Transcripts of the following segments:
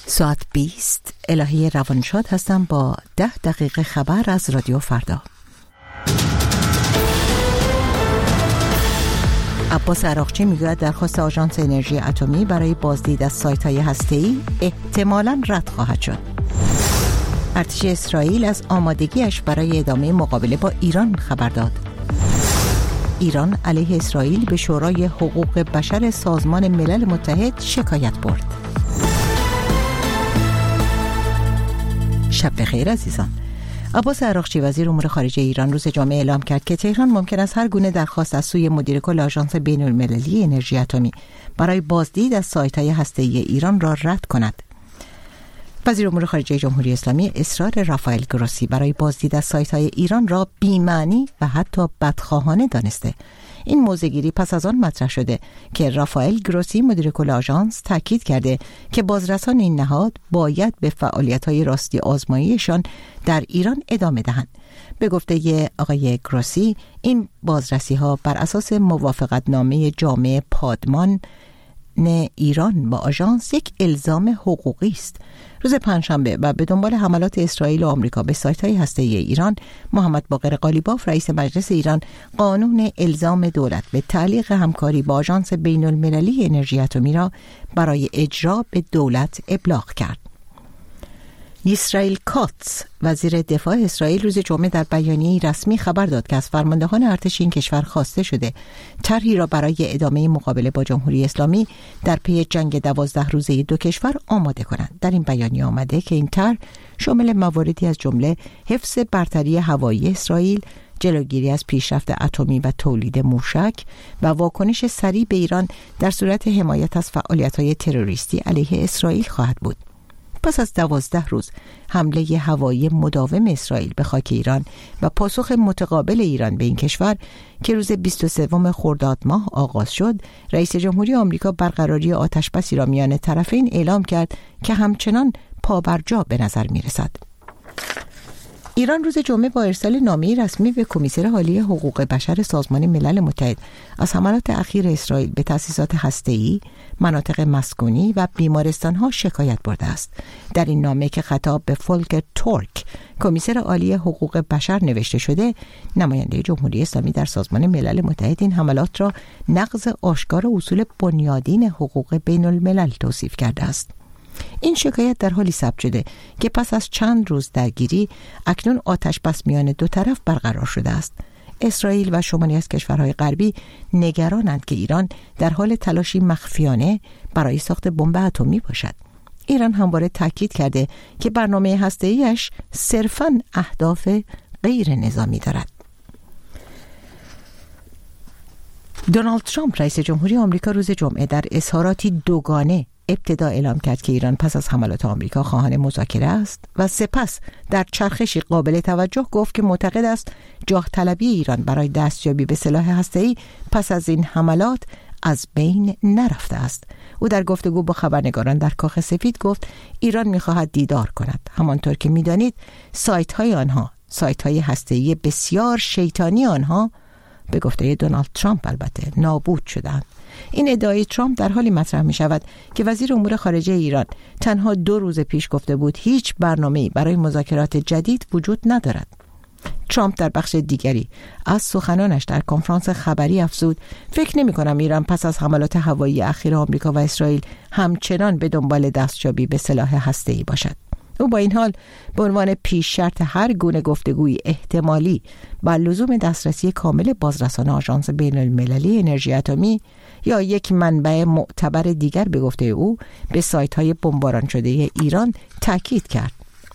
ساعت 20 الهی روانشاد هستم با 10 دقیقه خبر از رادیو فردا. عباس عراقچی میگوید درخواست آژانس انرژی اتمی برای بازدید از سایت‌های هسته‌ای احتمالاً رد خواهد شد. ارتش اسرائیل از آمادگیش برای ادامه مقابله با ایران خبر داد. ایران علیه اسرائیل به شورای حقوق بشر سازمان ملل متحد شکایت برد. شب بخیر عزیزان. عباس عراقچی وزیر امور خارجه ایران روز جمعه اعلام کرد که تهران ممکن است هر گونه درخواست از سوی مدیر کل آژانس بین‌المللی انرژی اتمی برای بازدید از سایت‌های هسته‌ای ایران را رد کند. وزیر امور خارجه جمهوری اسلامی اصرار رافائل گروسی برای بازدید از سایت‌های ایران را بی‌معنی و حتی بدخواهانه دانسته. این موضع‌گیری پس از آن مطرح شده که رافائل گروسی مدیر کل آژانس تاکید کرده که بازرسان این نهاد باید به فعالیت‌های راستی آزماییشان در ایران ادامه دهند. به گفته آقای گروسی این بازرسی‌ها بر اساس موافقتنامه جامع پادمان ایران با آژانس یک الزام حقوقی است. روز پنجشنبه و به دنبال حملات اسرائیل و آمریکا به سایت‌های هسته‌ای ایران، محمد باقر قالیباف رئیس مجلس ایران قانون الزام دولت به تعلیق همکاری با آژانس بین‌المللی انرژی اتمی را برای اجرا به دولت ابلاغ کرد. اسرائیل کاتس وزیر دفاع اسرائیل روز جمعه در بیانیه‌ای رسمی خبر داد که از فرماندهان ارتش این کشور خواسته شده طرحی را برای ادامه مقابله با جمهوری اسلامی در پی جنگ 12 روزه دو کشور آماده کنند. در این بیانیه آمده که این طرح شامل مواردی از جمله حفظ برتری هوایی اسرائیل، جلوگیری از پیشرفت اتمی و تولید موشک و واکنش سریع به ایران در صورت حمایت از فعالیت‌های تروریستی علیه اسرائیل خواهد بود. پس از 12 روز حمله هوایی مداوم اسرائیل به خاک ایران و پاسخ متقابل ایران به این کشور که روز 23 خرداد ماه آغاز شد، رئیس جمهوری آمریکا برقراری آتشبسی را میان طرفین اعلام کرد که همچنان پابرجا به نظر میرسد. ایران روز جمعه با ارسال نامه‌ای رسمی به کمیسر عالی حقوق بشر سازمان ملل متحد از حملات اخیر اسرائیل به تأسیسات هسته‌ای، مناطق مسکونی و بیمارستان‌ها شکایت برده است. در این نامه که خطاب به فولکر تورک، کمیسر عالی حقوق بشر نوشته شده، نماینده جمهوری اسلامی در سازمان ملل متحد این حملات را نقض آشکار اصول بنیادین حقوق بین‌الملل توصیف کرده است. این شکایت در حالی ثبت شده که پس از چند روز درگیری اکنون آتش بس میان دو طرف برقرار شده است. اسرائیل و شماری از کشورهای غربی نگرانند که ایران در حال تلاشی مخفیانه برای ساخت بمب اتمی باشد. ایران همواره تاکید کرده که برنامه هسته‌ایش صرفاً اهداف غیر نظامی دارد. دونالد ترامپ رئیس جمهوری آمریکا روز جمعه در اظهاراتی دوگانه ابتدا اعلام کرد که ایران پس از حملات آمریکا خواهان مذاکره است و سپس در چرخشی قابل توجه گفت که معتقد است جاه طلبی ایران برای دستیابی به سلاح هسته‌ای پس از این حملات از بین نرفته است. او در گفتگو با خبرنگاران در کاخ سفید گفت ایران می‌خواهد دیدار کند. همانطور که می‌دانید سایت‌های هسته‌ای بسیار شیطانی آنها به گفته دونالد ترامپ البته نابود شدند. این ادعای ترامپ در حالی مطرح می شود که وزیر امور خارجه ایران تنها 2 روز پیش گفته بود هیچ برنامه‌ای برای مذاکرات جدید وجود ندارد. ترامپ در بخش دیگری از سخنانش در کنفرانس خبری افزود فکر نمی کنم ایران پس از حملات هوایی اخیر آمریکا و اسرائیل همچنان به دنبال دستیابی به سلاح هسته‌ای باشد. او با این حال به عنوان پیش شرط هر گونه گفتگوی احتمالی بر لزوم دسترسی کامل بازرسان آژانس بین‌المللی انرژی اتمی یا یک منبع معتبر دیگر به گفته او به سایت‌های بمباران شده ایران تاکید کرد.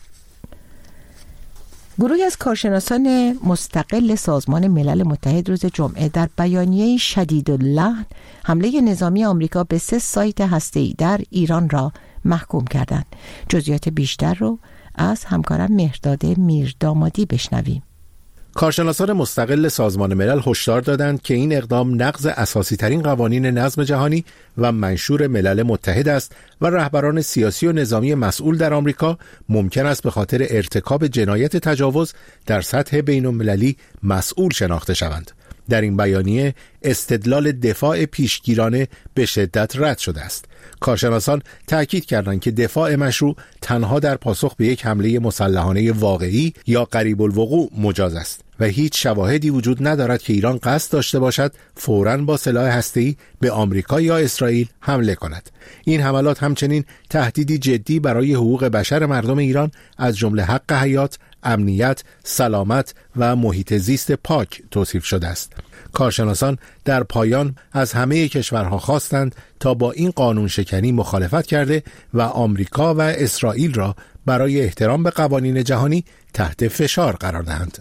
گروهی از کارشناسان مستقل سازمان ملل متحد روز جمعه در بیانیه شدیداللحن حمله نظامی آمریکا به 3 سایت هسته‌ای در ایران را محکوم کردند. جزئیات بیشتر رو از همکارم مهرداد میردامادی بشنویم. کارشناسان مستقل سازمان ملل هشدار دادند که این اقدام نقض اساسی ترین قوانین نظم جهانی و منشور ملل متحد است و رهبران سیاسی و نظامی مسئول در آمریکا ممکن است به خاطر ارتکاب جنایت تجاوز در سطح بین‌المللی مسئول شناخته شوند. در این بیانیه استدلال دفاع پیشگیرانه به شدت رد شده است. کارشناسان تأکید کردند که دفاع مشروع تنها در پاسخ به یک حمله مسلحانه واقعی یا قریب الوقوع مجاز است و هیچ شواهدی وجود ندارد که ایران قصد داشته باشد فوراً با سلاح هسته‌ای به آمریکا یا اسرائیل حمله کند. این حملات همچنین تهدیدی جدی برای حقوق بشر مردم ایران از جمله حق حیات، امنیت، سلامت و محیط زیست پاک توصیف شده است. کارشناسان در پایان از همه کشورها خواستند تا با این قانون شکنی مخالفت کرده و آمریکا و اسرائیل را برای احترام به قوانین جهانی تحت فشار قرار دهند.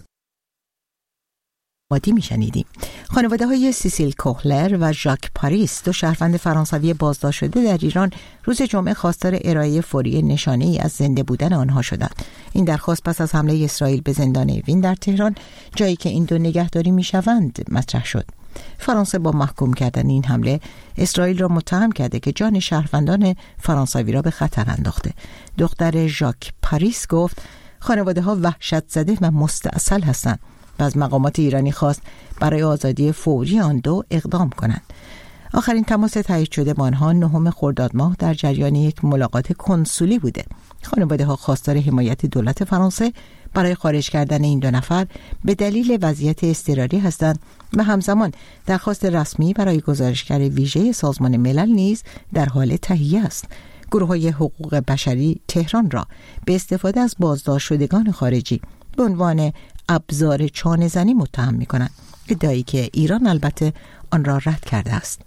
مادی میشنیدیم. خانواده های سیسیل کوهلر و ژاک پاریس، دو شهروند فرانسوی بازداشت شده در ایران، روز جمعه خواستار ارائه فوری نشانه‌ای از زنده بودن آنها شدند. این درخواست پس از حمله اسرائیل به زندان اوین در تهران، جایی که این دو نگهداری میشوند، مطرح شد. فرانسه با محکوم کردن این حمله اسرائیل را متهم کرده که جان شهروندان فرانسوی را به خطر انداخته. دختر ژاک پاریس گفت خانواده ها وحشت زده و مستعسل هستند و از مقامات ایرانی خواست برای آزادی فوری آن دو اقدام کنند. آخرین تماس تایید شده با آنها 9 خرداد ماه در جریان یک ملاقات کنسولی بوده. خانواده ها خواستار حمایت دولت فرانسه برای خارج کردن این دو نفر به دلیل وضعیت اضطراری هستند و همزمان درخواست رسمی برای گزارشگر ویژه سازمان ملل نیز در حال تهیه است. گروه‌های حقوق بشری تهران را به استفاده از بازداشت شدگان خارجی به عنوان ابزار چانه‌زنی متهم می‌کنند، ادعایی که ایران البته آن را رد کرده است.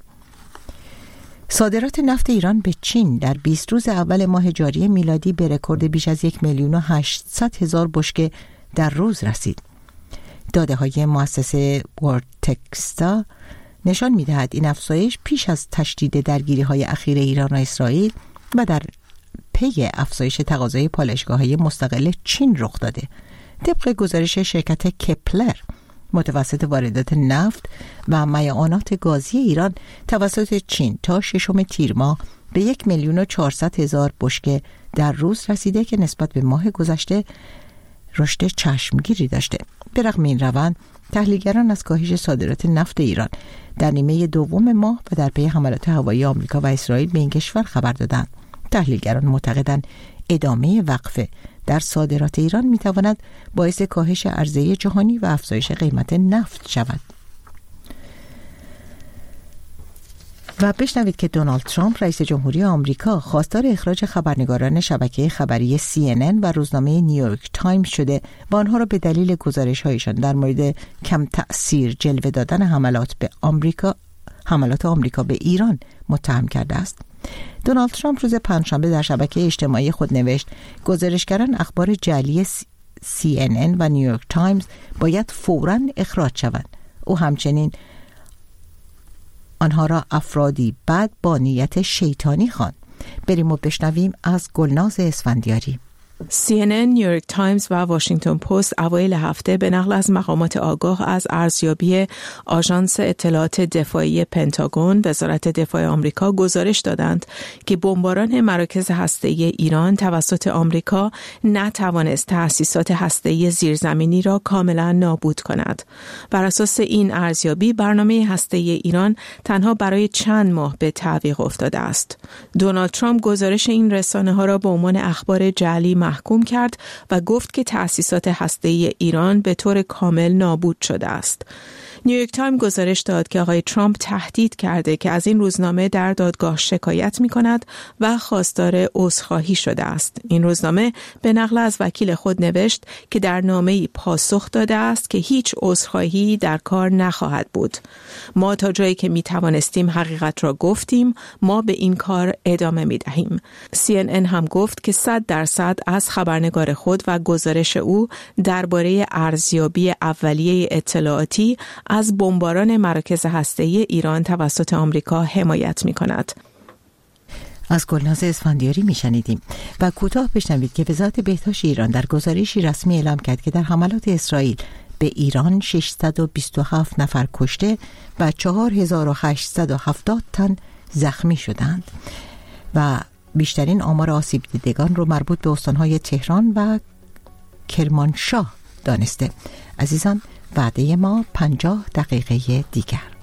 صادرات نفت ایران به چین در 20 روز اول ماه جاری میلادی به رکورد بیش از 1,800,000 بشکه در روز رسید. داده‌های مؤسسه ورتکستا نشان می‌دهد این افزایش پیش از تشدید درگیری‌های اخیر ایران و اسرائیل و در پی افزایش تقاضای پالایشگاه‌های مستقل چین رخ داده. طبق گزارش شرکت کپلر، متوسط واردات نفت و معدنیات گازی ایران توسط چین تا 6 تیر ماه به 1,400,000 بشکه در روز رسیده که نسبت به ماه گذشته رشد چشمگیری داشته. به رغم این روند، تحلیلگران از کاهش صادرات نفت ایران در نیمه دوم ماه و در پی حملات هوایی آمریکا و اسرائیل به این کشور خبر دادند. تحلیلگران معتقدند ادامه وقفه در صادرات ایران میتواند باعث کاهش عرضه جهانی و افزایش قیمت نفت شود. و بشنوید که دونالد ترامپ رئیس جمهوری آمریکا خواستار اخراج خبرنگاران شبکه خبری CNN و روزنامه نیویورک تایمز شده و آنها را به دلیل گزارش‌هایشان در مورد کم تأثیر جلوه دادن حملات آمریکا به ایران متهم کرده است. دونالد ترامپ روز پنجشنبه در شبکه اجتماعی خود نوشت گزارشگران اخبار جعلی CNN و نیویورک تایمز باید فوراً اخراج شوند. او همچنین آنها را افرادی بد با نیت شیطانی خواند. بریم و بشنویم از گلناز اسفندیاری. CNN، نیویورک تایمز و واشنگتن پست اوایل هفته به نقل از مقامات آگاه از ارزیابی آژانس اطلاعات دفاعی پنتاگون وزارت دفاع آمریکا گزارش دادند که بمباران مراکز هسته‌ای ایران توسط آمریکا نتوانست تأسیسات هسته‌ای زیرزمینی را کاملا نابود کند. بر اساس این ارزیابی برنامه هسته‌ای ایران تنها برای چند ماه به تعویق افتاده است. دونالد ترامپ گزارش این رسانه‌ها را به عنوان اخبار جعلی محکوم کرد و گفت که تأسیسات هسته‌ای ایران به طور کامل نابود شده است. نیویورک تایمز گزارش داد که آقای ترامپ تهدید کرده که از این روزنامه در دادگاه شکایت می کند و خواستار عذرخواهی شده است. این روزنامه به نقل از وکیل خود نوشت که در نامه‌ای پاسخ داده است که هیچ عذرخواهی در کار نخواهد بود. ما تا جایی که می توانستیم حقیقت را گفتیم، ما به این کار ادامه می دهیم. CNN هم گفت که 100% از خبرنگار خود و گزارش او درباره ارزیابی اولیه اطلاعاتی از بمباران مراکز هسته‌ای ایران توسط آمریکا حمایت می‌کند. از گلناز اسفندیاری میشنیدیم و کوتاه بشنوید که وزارت بهداشت ایران در گزارشی رسمی اعلام کرد که در حملات اسرائیل به ایران 627 نفر کشته و 4870 تن زخمی شدند و بیشترین آمار آسیب دیدگان رو مربوط به استان‌های تهران و کرمانشاه دانسته. عزیزان، وعده ما 50 دقیقه دیگر.